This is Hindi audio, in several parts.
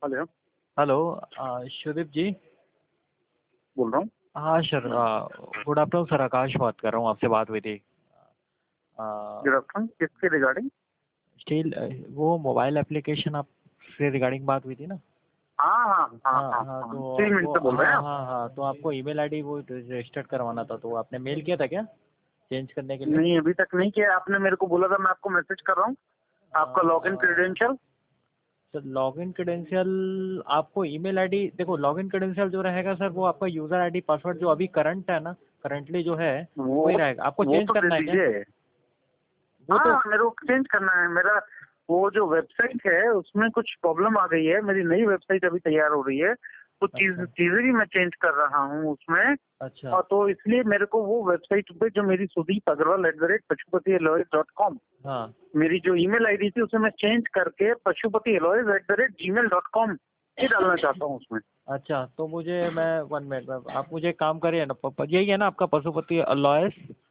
हेलो। हेलो शुदीप जी। बोल रहा हूँ। हाँ sir, good afternoon sir, Akash बात कर रहा हूँ, आपसे बात हुई थी। गुड आफ्टरनून, किसके रिगार्डिंग? स्टील, वो मोबाइल एप्लीकेशन आप से रिगार्डिंग बात हुई थी ना। हाँ हाँ हाँ हाँ हाँ हाँ, हाँ, तो 3 मिनट आपको, से बोल रहे हैं हाँ आप? हाँ हाँ, तो आपको ईमेल आईडी वो रजिस्टर करवाना था, तो आपने मेल किया था क्या चेंज करने के लिए? नहीं, अभी तक नहीं किया। आपने मेरे को बोला था, मैं आपको मैसेज कर रहा हूँ। आपका login credential. Sir login credential, आपको ईमेल आईडी, देखो लॉगिन क्रेडेंशियल जो रहेगा सर, वो आपका यूजर आईडी पासवर्ड जो अभी करंट है ना, करंटली जो है वो वही रहेगा। आपको वो चेंज तो दे करना है क्या? दीजिए। वो तो हाँ, मेरे को चेंज करना है। मेरा वो जो वेबसाइट है उसमें कुछ प्रॉब्लम आ गई है। मेरी नई वेबसाइट अभी तैयार हो रही है, तो अच्छा चीजें भी मैं चेंज कर रहा हूँ उसमें। अच्छा। और तो इसलिए मेरे को वो वेबसाइट पे जो मेरी सुदीप अग्रवाल @पशुपति हाँ मेरी जो ईमेल आईडी थी उसे मैं चेंज करके pashupati@gmail.com ये डालना चाहता हूँ उसमें। अच्छा, तो मुझे, मैं 1 मिनट में, आप मुझे एक काम करिए ना, यही है ना आपका पशुपति अलॉयस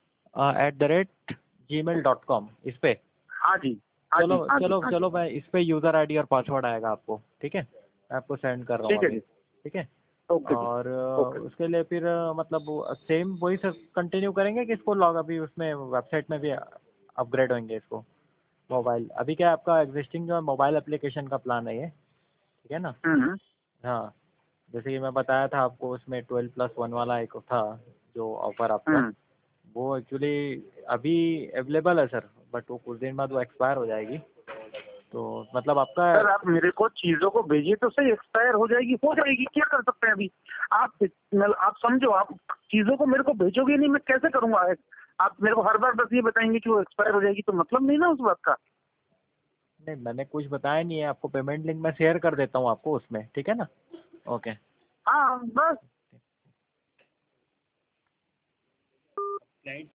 @gmail.com, इस पे? हाँ जी, हाँ चलो जी, हाँ जी, चलो हाँ जी। चलो, मैं इस पे यूज़र आईडी और पासवर्ड आएगा आपको, ठीक है, मैं आपको सेंड कर रहा हूँ ठीक है अभी, जी। ठीक है। ओके जी। और ओके। उसके लिए फिर मतलब सेम वही सब कंटिन्यू करेंगे कि इसको लॉग, अभी उसमें वेबसाइट में भी अपग्रेड होंगे इसको? मोबाइल अभी क्या है आपका एग्जिस्टिंग जो है मोबाइल एप्लीकेशन का प्लान है ये, ठीक है ना? हम्म हाँ, जैसे कि मैं बताया था आपको, उसमें 12+1 वाला एक था जो ऑफर आपका, हम्म। वो एक्चुअली अभी अवेलेबल है सर, बट वो कुछ दिन बाद वो एक्सपायर हो जाएगी, तो मतलब आपका। सर, आप मेरे को चीजों को भेजिए तो सही। एक्सपायर हो जाएगी, क्या कर सकते हैं अभी? आप समझो, आप चीजों को मेरे को भेजोगे नहीं, मैं कैसे करूंगा? आप मेरे को हर बार बस ये बताएंगे कि वो एक्सपायर हो जाएगी, तो मतलब नहीं ना उस बात का। नहीं, मैंने कुछ बताया नहीं है आपको, पेमेंट लिंक मैं शेयर कर देता हूँ आपको उसमें, ठीक है ना? ओके। हाँ बस।